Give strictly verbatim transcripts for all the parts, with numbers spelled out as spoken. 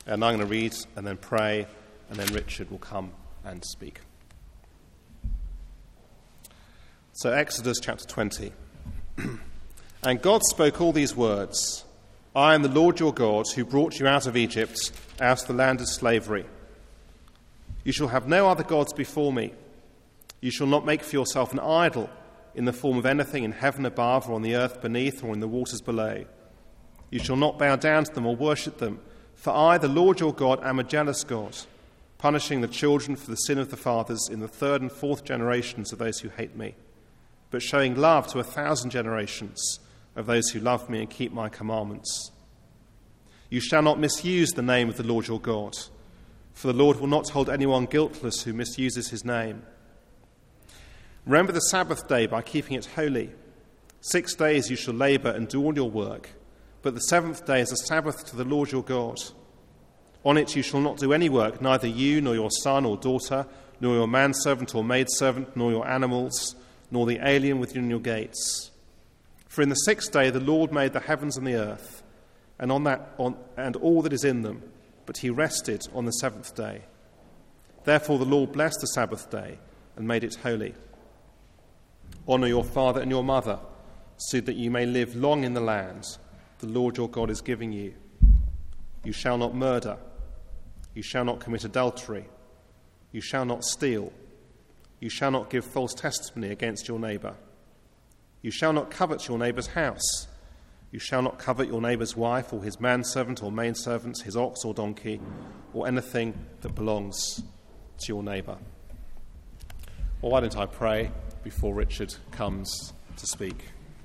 And I'm going to read and then pray, and then Richard will come and speak. So Exodus chapter twenty. And God spoke all these words, I am the Lord your God, who brought you out of Egypt, out of the land of slavery. You shall have no other gods before me. You shall not make for yourself an idol in the form of anything in heaven above or on the earth beneath or in the waters below. You shall not bow down to them or worship them, for I, the Lord your God, am a jealous God, punishing the children for the sin of the fathers in the third and fourth generations of those who hate me, but showing love to a thousand generations of those who love me and keep my commandments. You shall not misuse the name of the Lord your God, for the Lord will not hold anyone guiltless who misuses his name. Remember the Sabbath day by keeping it holy. Six days you shall labor and do all your work, but the seventh day is a Sabbath to the Lord your God. On it you shall not do any work, neither you nor your son or daughter, nor your manservant or maidservant, nor your animals, nor the alien within your gates. For in the sixth day the Lord made the heavens and the earth, and on that on, and all that is in them, but he rested on the seventh day. Therefore the Lord blessed the Sabbath day and made it holy. Honour your father and your mother, so that you may live long in the land the Lord your God is giving you. You shall not murder. You shall not commit adultery. You shall not steal. You shall not give false testimony against your neighbour. You shall not covet your neighbour's house. You shall not covet your neighbour's wife or his manservant or maidservant, his ox or donkey, or anything that belongs to your neighbour. Well, why don't I pray before Richard comes to speak?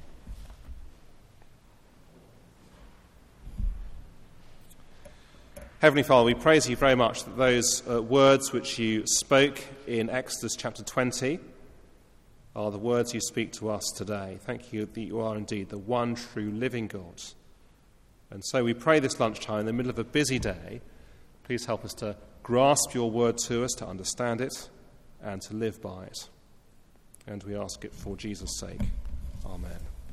Heavenly Father, we praise you very much that those uh, words which you spoke in Exodus chapter twenty are the words you speak to us today. Thank you that you are indeed the one true living God. And so we pray this lunchtime in the middle of a busy day. Please help us to grasp your word to us, to understand it, and to live by it. And we ask it for Jesus' sake. Amen.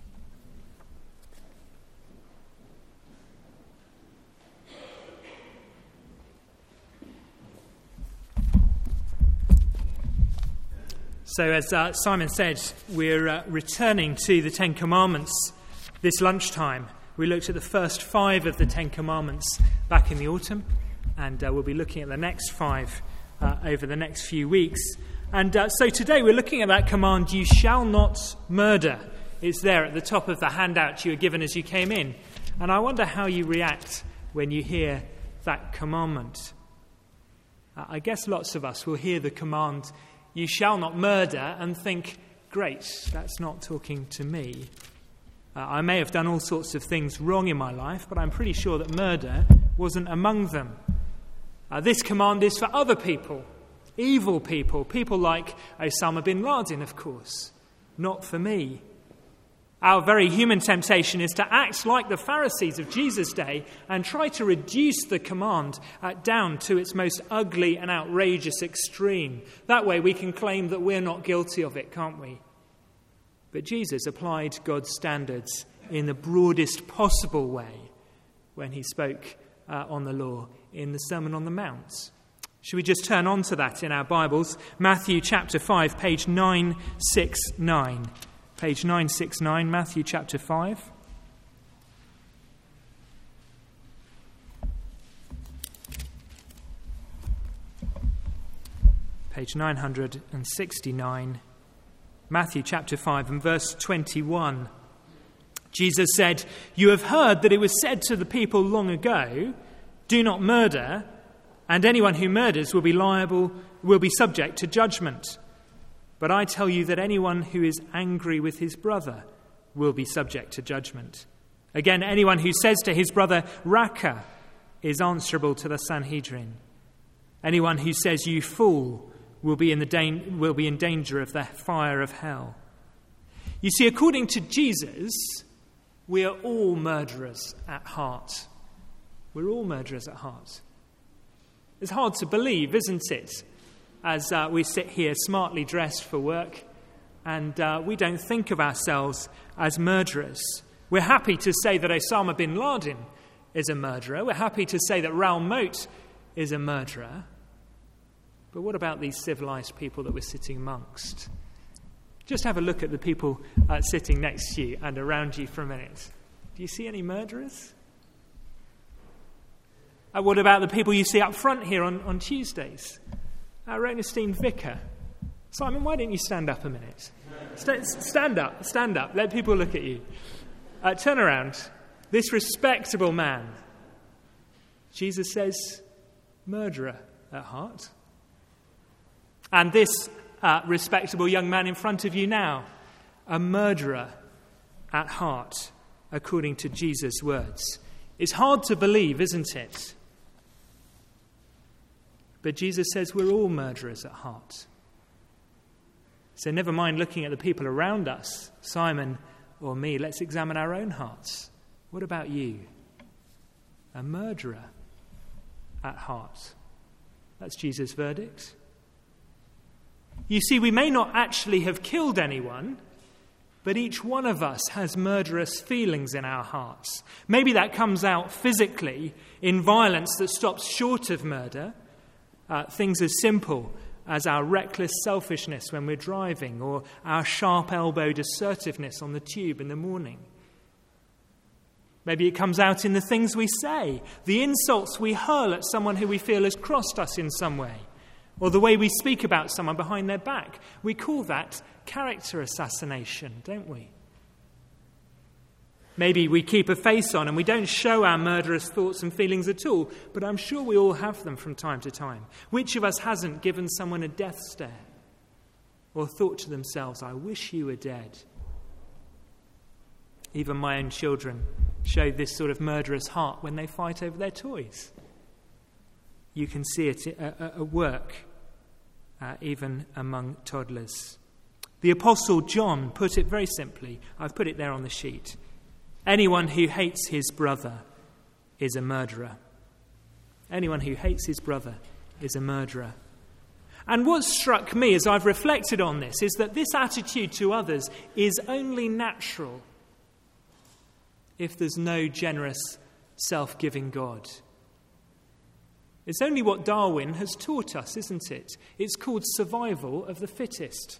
So as uh, Simon said, we're uh, returning to the Ten Commandments this lunchtime. We looked at the first five of the Ten Commandments back in the autumn, and uh, we'll be looking at the next five uh, over the next few weeks. And uh, so today we're looking at that command, you shall not murder. It's there at the top of the handout you were given as you came in. And I wonder how you react when you hear that commandment. Uh, I guess lots of us will hear the command, you shall not murder, and think, great, that's not talking to me. Uh, I may have done all sorts of things wrong in my life, but I'm pretty sure that murder wasn't among them. Uh, this command is for other people, evil people, people like Osama bin Laden, of course, not for me. Our very human temptation is to act like the Pharisees of Jesus' day and try to reduce the command uh, down to its most ugly and outrageous extreme. That way we can claim that we're not guilty of it, can't we? But Jesus applied God's standards in the broadest possible way when he spoke uh, on the law in the Sermon on the Mount. Should we just turn on to that in our Bibles? Matthew chapter five, page nine sixty-nine. Page nine sixty-nine, Matthew chapter five. Page nine sixty-nine, Matthew chapter five and verse twenty-one. Jesus said, you have heard that it was said to the people long ago, do not murder, and anyone who murders will be liable, will be subject to judgment. But I tell you that anyone who is angry with his brother will be subject to judgment. Again, anyone who says to his brother, Raca, is answerable to the Sanhedrin. Anyone who says, you fool, will be in the da- will be in danger of the fire of hell. You see, according to Jesus, we are all murderers at heart. We're all murderers at heart. It's hard to believe, isn't it? As uh, we sit here smartly dressed for work, and uh, we don't think of ourselves as murderers. We're happy to say that Osama bin Laden is a murderer. We're happy to say that Raoul Moat is a murderer. But what about these civilized people that we're sitting amongst? Just have a look at the people uh, sitting next to you and around you for a minute. Do you see any murderers? Uh, what about the people you see up front here on, on Tuesdays? Our own esteemed vicar. Simon, why don't you stand up a minute? St- stand up, stand up. Let people look at you. Uh, turn around. This respectable man. Jesus says, murderer at heart. And this uh, respectable young man in front of you now, a murderer at heart, according to Jesus' words. It's hard to believe, isn't it? But Jesus says we're all murderers at heart. So never mind looking at the people around us, Simon or me, let's examine our own hearts. What about you? A murderer at heart. That's Jesus' verdict. You see, we may not actually have killed anyone, but each one of us has murderous feelings in our hearts. Maybe that comes out physically in violence that stops short of murder. Uh, things as simple as our reckless selfishness when we're driving, or our sharp-elbowed assertiveness on the tube in the morning. Maybe it comes out in the things we say, the insults we hurl at someone who we feel has crossed us in some way, or the way we speak about someone behind their back. We call that character assassination, don't we? Maybe we keep a face on and we don't show our murderous thoughts and feelings at all, but I'm sure we all have them from time to time. Which of us hasn't given someone a death stare or thought to themselves, I wish you were dead? Even my own children show this sort of murderous heart when they fight over their toys. You can see it at work, uh, even among toddlers. The Apostle John put it very simply. I've put it there on the sheet. Anyone who hates his brother is a murderer. Anyone who hates his brother is a murderer. And what struck me as I've reflected on this is that this attitude to others is only natural if there's no generous, self-giving God. It's only what Darwin has taught us, isn't it? It's called survival of the fittest.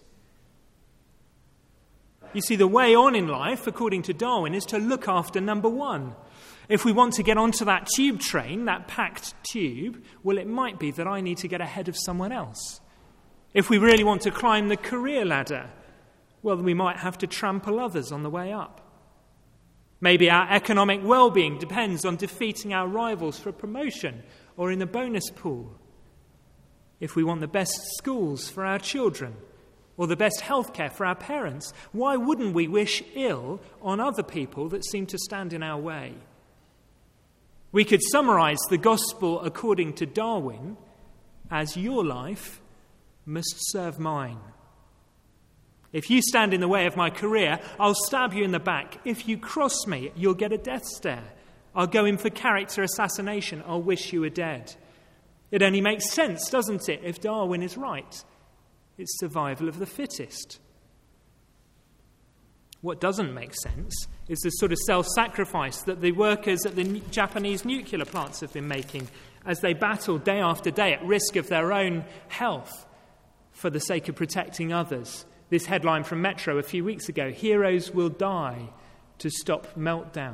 You see, the way on in life, according to Darwin, is to look after number one. If we want to get onto that tube train, that packed tube, well, it might be that I need to get ahead of someone else. If we really want to climb the career ladder, well, then we might have to trample others on the way up. Maybe our economic well-being depends on defeating our rivals for promotion or in the bonus pool. If we want the best schools for our children, or the best healthcare for our parents, why wouldn't we wish ill on other people that seem to stand in our way? We could summarize the gospel according to Darwin as your life must serve mine. If you stand in the way of my career, I'll stab you in the back. If you cross me, you'll get a death stare. I'll go in for character assassination. I'll wish you were dead. It only makes sense, doesn't it, if Darwin is right? It's survival of the fittest. What doesn't make sense is the sort of self-sacrifice that the workers at the Japanese nuclear plants have been making as they battle day after day at risk of their own health for the sake of protecting others. This headline from Metro a few weeks ago, heroes will die to stop meltdown.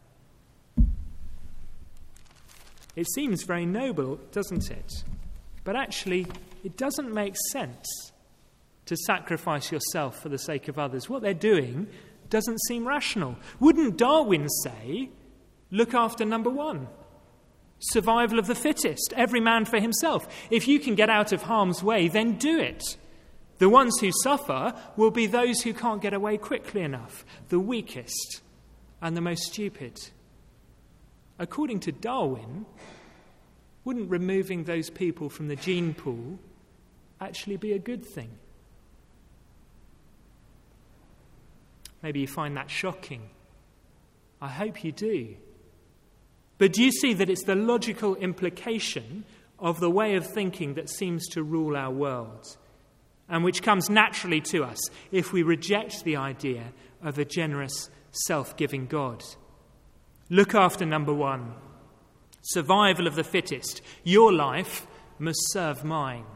It seems very noble, doesn't it? But actually, it doesn't make sense to sacrifice yourself for the sake of others. What they're doing doesn't seem rational. Wouldn't Darwin say, look after number one? Survival of the fittest, every man for himself. If you can get out of harm's way, then do it. The ones who suffer will be those who can't get away quickly enough, the weakest and the most stupid. According to Darwin, wouldn't removing those people from the gene pool actually be a good thing? Maybe you find that shocking. I hope you do. But do you see that it's the logical implication of the way of thinking that seems to rule our world, and which comes naturally to us if we reject the idea of a generous, self-giving God? Look after number one. Survival of the fittest. Your life must serve mine.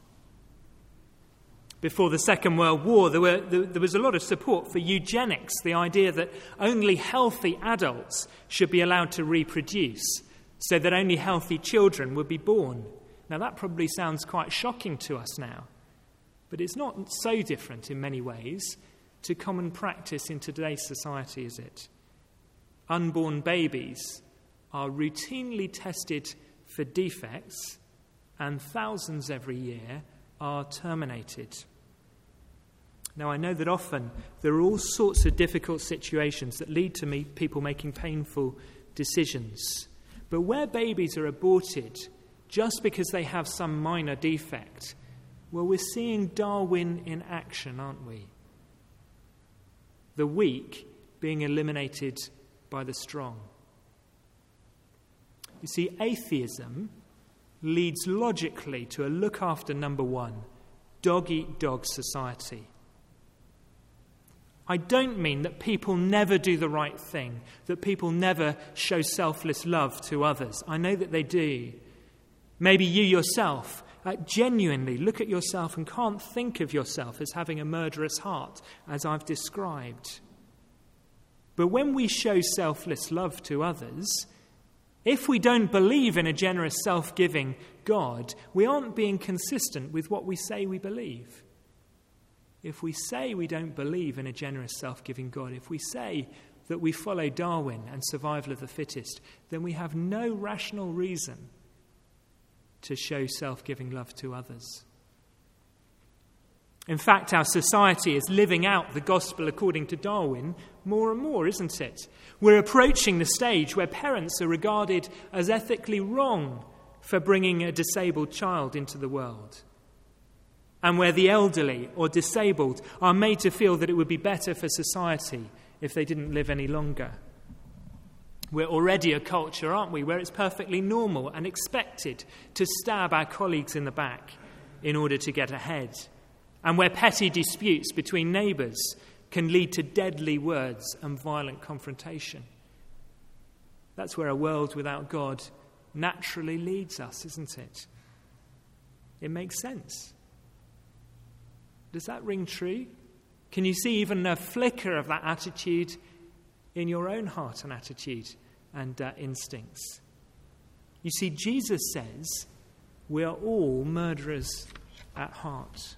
Before the Second World War, there, were, there, there was a lot of support for eugenics, the idea that only healthy adults should be allowed to reproduce, so that only healthy children would be born. Now, that probably sounds quite shocking to us now, but it's not so different in many ways to common practice in today's society, is it? Unborn babies are routinely tested for defects, and thousands every year are terminated. Now, I know that often there are all sorts of difficult situations that lead to me, people making painful decisions. But where babies are aborted just because they have some minor defect, well, we're seeing Darwin in action, aren't we? The weak being eliminated by the strong. You see, atheism leads logically to a look after number one, dog-eat-dog society. I don't mean that people never do the right thing, that people never show selfless love to others. I know that they do. Maybe you yourself uh, genuinely look at yourself and can't think of yourself as having a murderous heart, as I've described. But when we show selfless love to others, if we don't believe in a generous, self-giving God, we aren't being consistent with what we say we believe. If we say we don't believe in a generous, self-giving God, if we say that we follow Darwin and survival of the fittest, then we have no rational reason to show self-giving love to others. In fact, our society is living out the gospel according to Darwin more and more, isn't it? We're approaching the stage where parents are regarded as ethically wrong for bringing a disabled child into the world, and where the elderly or disabled are made to feel that it would be better for society if they didn't live any longer. We're already a culture, aren't we, where it's perfectly normal and expected to stab our colleagues in the back in order to get ahead, and where petty disputes between neighbours can lead to deadly words and violent confrontation. That's where a world without God naturally leads us, isn't it? It makes sense. Does that ring true? Can you see even a flicker of that attitude in your own heart and attitude and uh, instincts? You see, Jesus says we are all murderers at heart.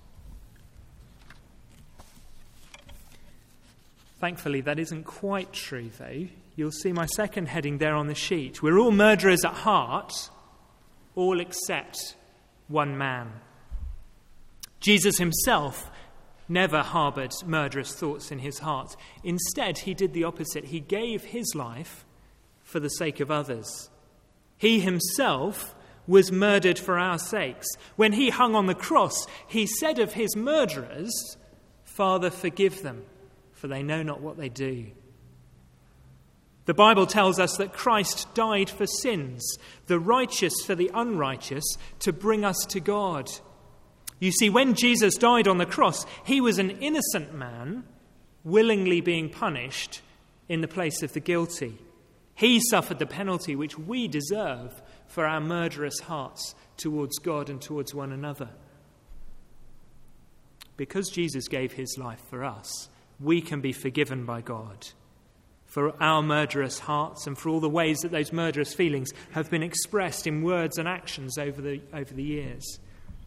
Thankfully, that isn't quite true, though. You'll see my second heading there on the sheet. We're all murderers at heart, all except one man. Jesus himself never harboured murderous thoughts in his heart. Instead, he did the opposite. He gave his life for the sake of others. He himself was murdered for our sakes. When he hung on the cross, he said of his murderers, "Father, forgive them, for they know not what they do." The Bible tells us that Christ died for sins, the righteous for the unrighteous, to bring us to God. You see, when Jesus died on the cross, he was an innocent man willingly being punished in the place of the guilty. He suffered the penalty which we deserve for our murderous hearts towards God and towards one another. Because Jesus gave his life for us, we can be forgiven by God for our murderous hearts and for all the ways that those murderous feelings have been expressed in words and actions over the, over the years.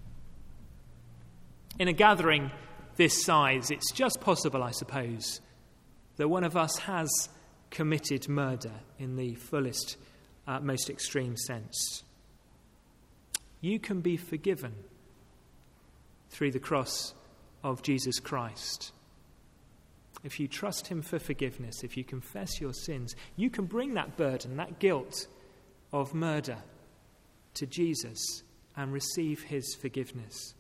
In a gathering this size, it's just possible, I suppose, that one of us has committed murder in the fullest, uh, most extreme sense. You can be forgiven through the cross of Jesus Christ. If you trust him for forgiveness, if you confess your sins, you can bring that burden, that guilt of murder to Jesus and receive his forgiveness.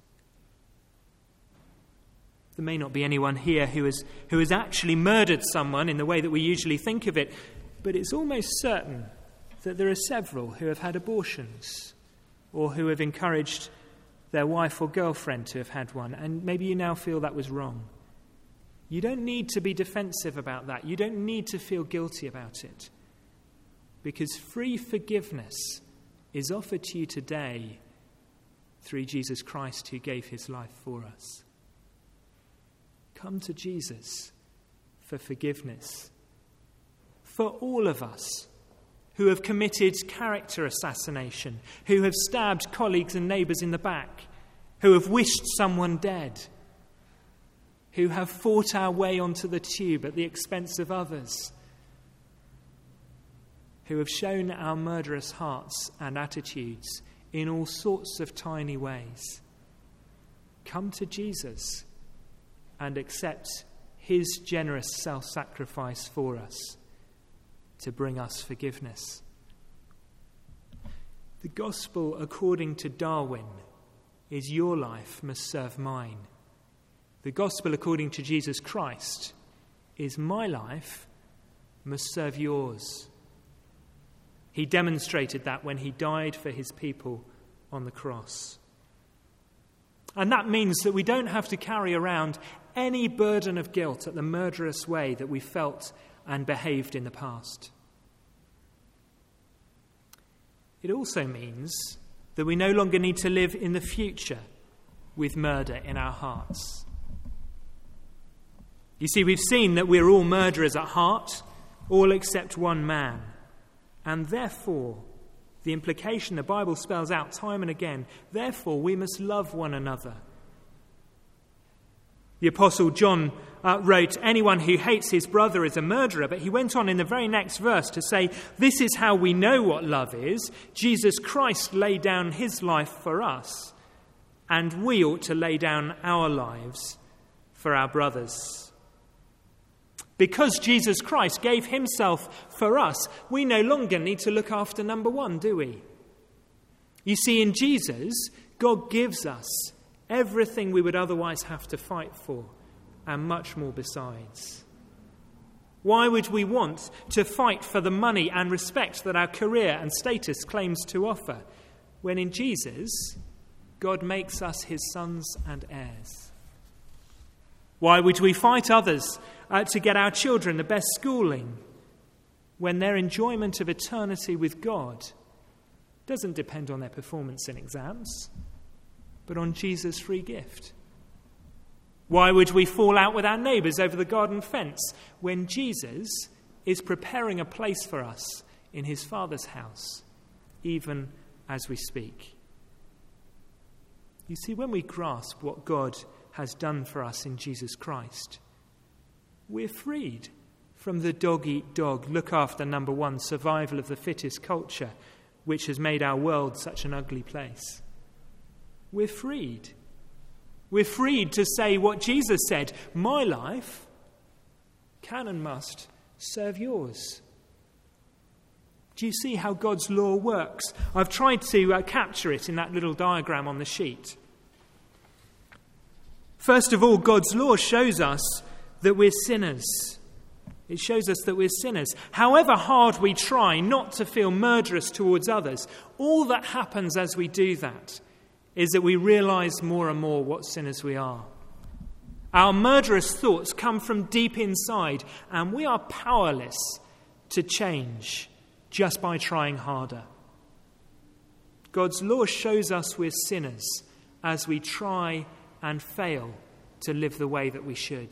There may not be anyone here who has, who has actually murdered someone in the way that we usually think of it, but it's almost certain that there are several who have had abortions or who have encouraged their wife or girlfriend to have had one, and maybe you now feel that was wrong. You don't need to be defensive about that. You don't need to feel guilty about it. because free forgiveness is offered to you today through Jesus Christ, who gave his life for us. Come to Jesus for forgiveness. For all of us who have committed character assassination, who have stabbed colleagues and neighbours in the back, who have wished someone dead, who have fought our way onto the tube at the expense of others, who have shown our murderous hearts and attitudes in all sorts of tiny ways. Come to Jesus and accept his generous self-sacrifice for us to bring us forgiveness. The gospel according to Darwin is your life must serve mine. The gospel according to Jesus Christ is my life must serve yours. He demonstrated that when he died for his people on the cross. And that means that we don't have to carry around any burden of guilt at the murderous way that we felt and behaved in the past. It also means that we no longer need to live in the future with murder in our hearts. You see, we've seen that we're all murderers at heart, all except one man. And therefore, the implication the Bible spells out time and again, therefore we must love one another. The Apostle John uh, wrote, anyone who hates his brother is a murderer, but he went on in the very next verse to say, this is how we know what love is. Jesus Christ laid down his life for us, and we ought to lay down our lives for our brothers. Because Jesus Christ gave himself for us, we no longer need to look after number one, do we? You see, in Jesus, God gives us everything we would otherwise have to fight for, and much more besides. Why would we want to fight for the money and respect that our career and status claims to offer, when in Jesus, God makes us his sons and heirs? Why would we fight others uh, to get our children the best schooling, when their enjoyment of eternity with God doesn't depend on their performance in exams, but on Jesus' free gift? Why would we fall out with our neighbours over the garden fence when Jesus is preparing a place for us in his Father's house, even as we speak? You see, when we grasp what God has done for us in Jesus Christ, we're freed from the dog-eat-dog, look-after-number one survival of the fittest culture which has made our world such an ugly place. We're freed. We're freed to say what Jesus said, my life can and must serve yours. Do you see how God's law works? I've tried to uh, capture it in that little diagram on the sheet. First of all, God's law shows us that we're sinners. It shows us that we're sinners. However hard we try not to feel murderous towards others, all that happens as we do that is that we realize more and more what sinners we are. Our murderous thoughts come from deep inside, and we are powerless to change just by trying harder. God's law shows us we're sinners as we try and fail to live the way that we should.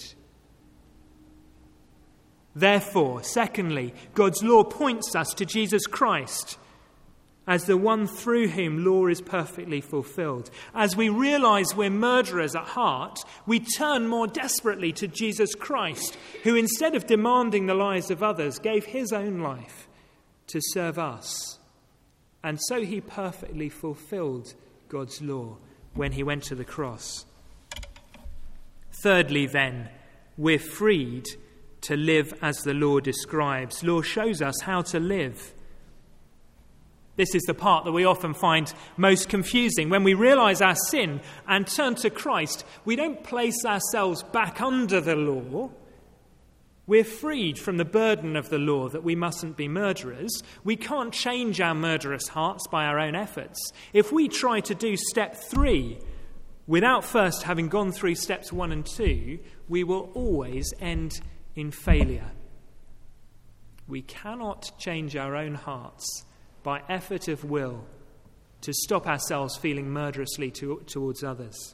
Therefore, secondly, God's law points us to Jesus Christ as the one through whom law is perfectly fulfilled. As we realize we're murderers at heart, we turn more desperately to Jesus Christ, who instead of demanding the lives of others, gave his own life to serve us. And so he perfectly fulfilled God's law when he went to the cross. Thirdly, then, we're freed to live as the law describes. Law shows us how to live. This is the part that we often find most confusing. When we realize our sin and turn to Christ, we don't place ourselves back under the law. We're freed from the burden of the law that we mustn't be murderers. We can't change our murderous hearts by our own efforts. If we try to do step three without first having gone through steps one and two, we will always end in failure. We cannot change our own hearts by effort of will to stop ourselves feeling murderously to, towards others.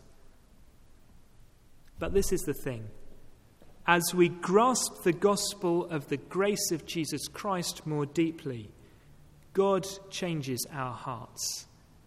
But this is the thing. As we grasp the gospel of the grace of Jesus Christ more deeply, God changes our hearts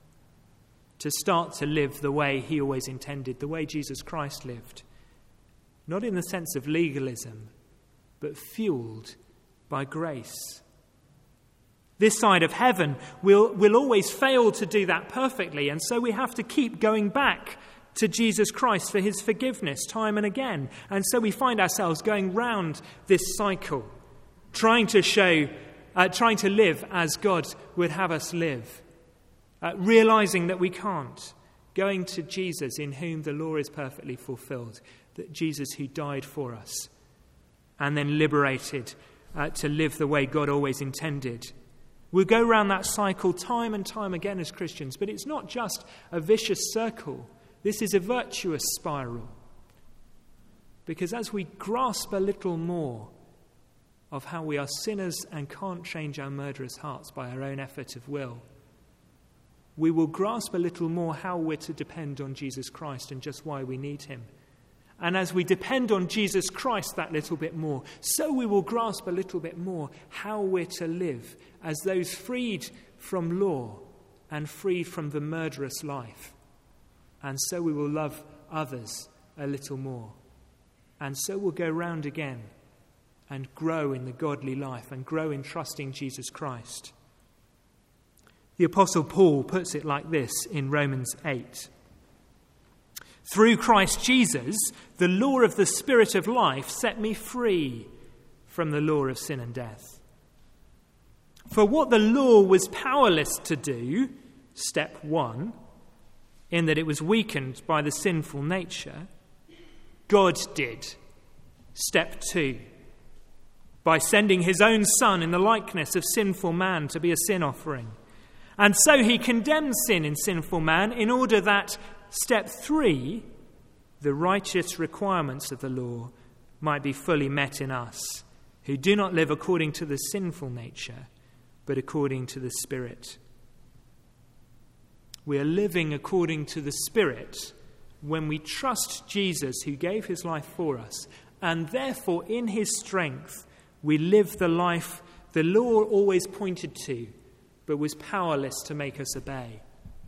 to start to live the way he always intended, the way Jesus Christ lived. Not in the sense of legalism, but fueled by grace. This side of heaven will will always fail to do that perfectly, and so we have to keep going back to Jesus Christ for his forgiveness time and again. And so we find ourselves going round this cycle, trying to show, uh, trying to live as God would have us live, uh, realizing that we can't, going to Jesus in whom the law is perfectly fulfilled, that Jesus who died for us, and then liberated uh, to live the way God always intended. We'll go round that cycle time and time again as Christians, but it's not just a vicious circle. This is a virtuous spiral. Because as we grasp a little more of how we are sinners and can't change our murderous hearts by our own effort of will, we will grasp a little more how we're to depend on Jesus Christ and just why we need him. And as we depend on Jesus Christ that little bit more, so we will grasp a little bit more how we're to live as those freed from law and freed from the murderous life. And so we will love others a little more. And so we'll go round again and grow in the godly life and grow in trusting Jesus Christ. The Apostle Paul puts it like this in Romans eight. Through Christ Jesus, the law of the Spirit of life set me free from the law of sin and death. For what the law was powerless to do, step one, in that it was weakened by the sinful nature, God did, step two, by sending his own Son in the likeness of sinful man to be a sin offering. And so he condemned sin in sinful man in order that, step three, the righteous requirements of the law might be fully met in us, who do not live according to the sinful nature, but according to the Spirit. We are living according to the Spirit when we trust Jesus who gave his life for us, and therefore in his strength we live the life the law always pointed to, but was powerless to make us obey.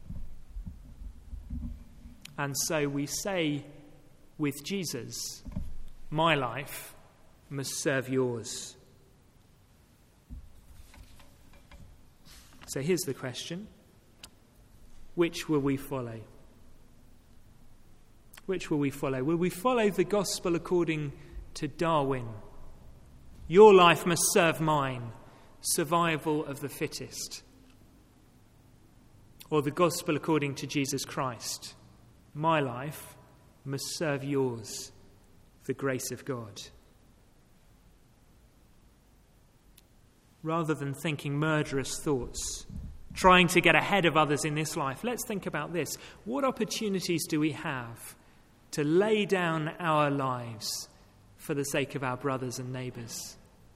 And so we say with Jesus, my life must serve yours. So here's the question. Which will we follow? Which will we follow? Will we follow the gospel according to Darwin? Your life must serve mine, survival of the fittest. Or the gospel according to Jesus Christ? My life must serve yours, the grace of God. Rather than thinking murderous thoughts, trying to get ahead of others in this life, let's think about this. What opportunities do we have to lay down our lives for the sake of our brothers and neighbours?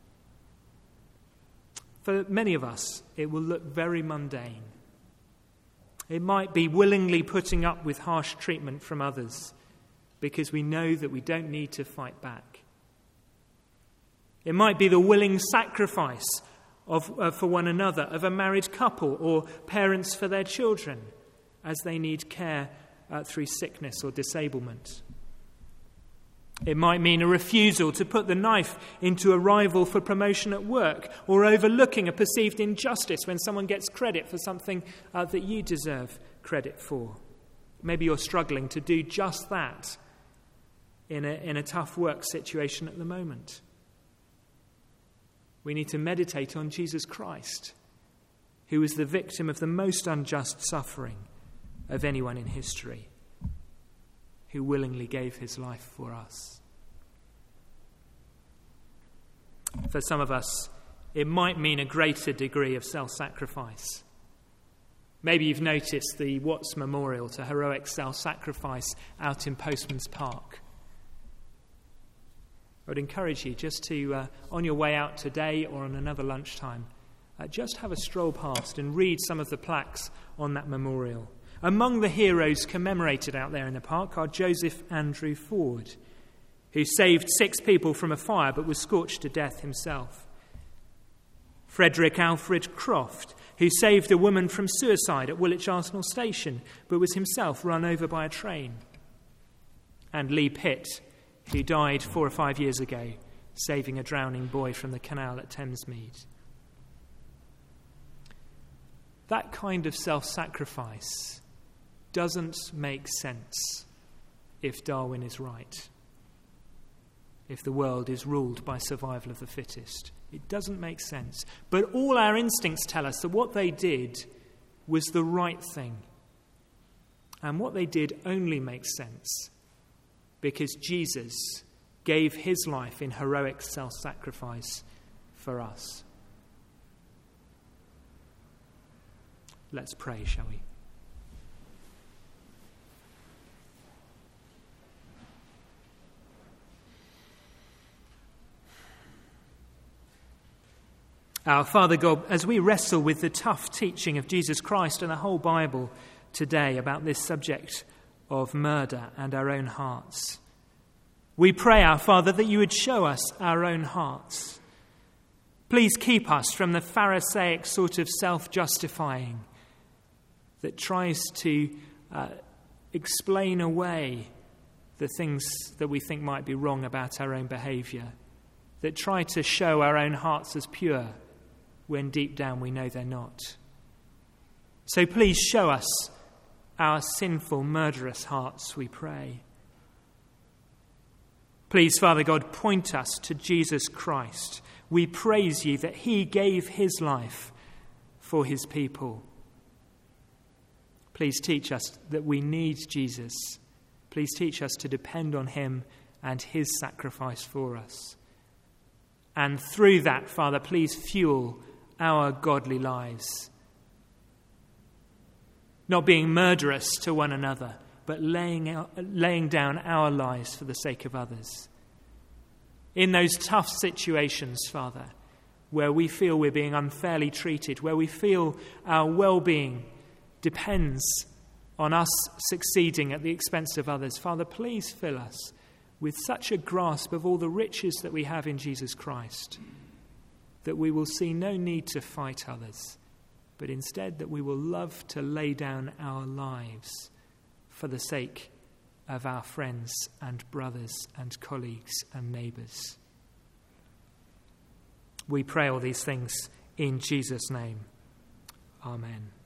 For many of us, it will look very mundane. It might be willingly putting up with harsh treatment from others because we know that we don't need to fight back. It might be the willing sacrifice of, uh, for one another of a married couple or parents for their children as they need care uh, through sickness or disablement. It might mean a refusal to put the knife into a rival for promotion at work, or overlooking a perceived injustice when someone gets credit for something uh, that you deserve credit for. Maybe you're struggling to do just that in a, in a tough work situation at the moment. We need to meditate on Jesus Christ, who was the victim of the most unjust suffering of anyone in history, who willingly gave his life for us. For some of us, it might mean a greater degree of self-sacrifice. Maybe you've noticed the Watts Memorial to heroic self-sacrifice out in Postman's Park. I would encourage you just to, uh, on your way out today or on another lunchtime, uh, just have a stroll past and read some of the plaques on that memorial. Among the heroes commemorated out there in the park are Joseph Andrew Ford, who saved six people from a fire but was scorched to death himself. Frederick Alfred Croft, who saved a woman from suicide at Woolwich Arsenal Station but was himself run over by a train. And Lee Pitt, who died four or five years ago, saving a drowning boy from the canal at Thamesmead. That kind of self-sacrifice doesn't make sense if Darwin is right, if the world is ruled by survival of the fittest. It doesn't make sense. But all our instincts tell us that what they did was the right thing. And what they did only makes sense because Jesus gave his life in heroic self-sacrifice for us. Let's pray, shall we? Our Father God, as we wrestle with the tough teaching of Jesus Christ and the whole Bible today about this subject of murder and our own hearts, we pray, our Father, that you would show us our own hearts. Please keep us from the Pharisaic sort of self-justifying that tries to uh, explain away the things that we think might be wrong about our own behaviour, that try to show our own hearts as pure when deep down we know they're not. So please show us our sinful, murderous hearts, we pray. Please, Father God, point us to Jesus Christ. We praise you that he gave his life for his people. Please teach us that we need Jesus. Please teach us to depend on him and his sacrifice for us. And through that, Father, please fuel our godly lives. Not being murderous to one another, but laying out, laying down our lives for the sake of others. In those tough situations, Father, where we feel we're being unfairly treated, where we feel our well-being depends on us succeeding at the expense of others, Father, please fill us with such a grasp of all the riches that we have in Jesus Christ, that we will see no need to fight others, but instead that we will love to lay down our lives for the sake of our friends and brothers and colleagues and neighbours. We pray all these things in Jesus' name. Amen.